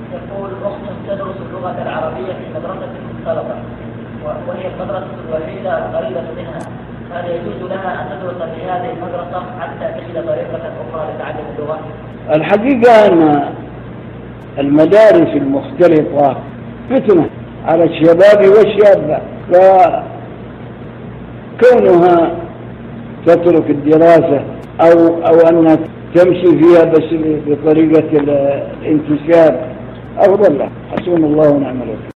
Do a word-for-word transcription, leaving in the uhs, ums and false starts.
يقول أخت تدرس اللغة العربية في مدرسة مختلطة وهي المدرسة الوحيدة القريبة منها، هل يجوز لها أن تدرس في هذه المدرسة حتى تجد طريقة أخرى لتعلم اللغة؟ الحقيقة أن المدارس المختلطة فتنة على الشباب والشابة، فكونها تترك الدراسة أو أو أنها تمشي فيها بس بطريقة الانتشار أفضل لها. حسبنا الله ونعم الوكيل.